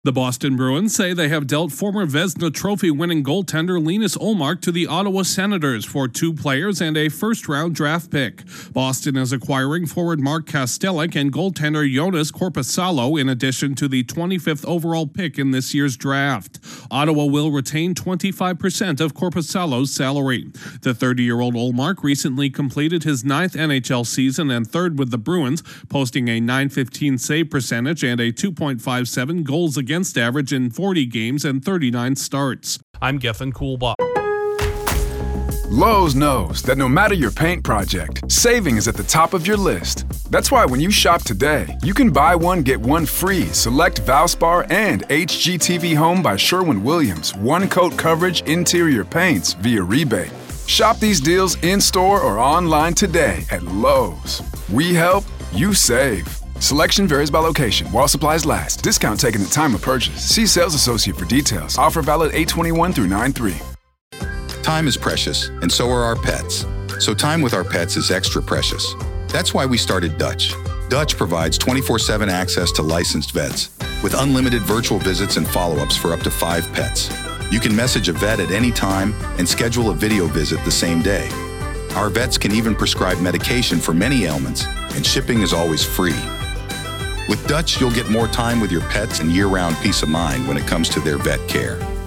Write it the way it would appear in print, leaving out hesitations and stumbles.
The Boston Bruins say they have dealt former Vezina Trophy-winning goaltender Linus Ullmark to the Ottawa Senators for 2 players and a first-round draft pick. Boston is acquiring forward Mark Kastelic and goaltender Joonas Korpisalo in addition to the 25th overall pick in this year's draft. Ottawa will retain 25% of Korpisalo's salary. The 30-year-old Ullmark recently completed his 9th NHL season and 3rd with the Bruins, posting a .915 save percentage and a .257 goals against average in 40 games and 39 starts. I'm Gethin Coolbaugh. Lowe's knows that no matter your paint project, saving is at the top of your list. That's why when you shop today, you can buy one, get one free select Valspar and HGTV Home by Sherwin-Williams one-coat coverage interior paints via rebate. Shop these deals in-store or online today at Lowe's. We help, you save. Selection varies by location. While supplies last. Discount taken at time of purchase. See sales associate for details. Offer valid 8/21 through 9/3. Time is precious, and so are our pets. So time with our pets is extra precious. That's why we started Dutch. Dutch provides 24/7 access to licensed vets with unlimited virtual visits and follow-ups for up to 5 pets. You can message a vet at any time and schedule a video visit the same day. Our vets can even prescribe medication for many ailments, and shipping is always free. With Dutch, you'll get more time with your pets and year-round peace of mind when it comes to their vet care.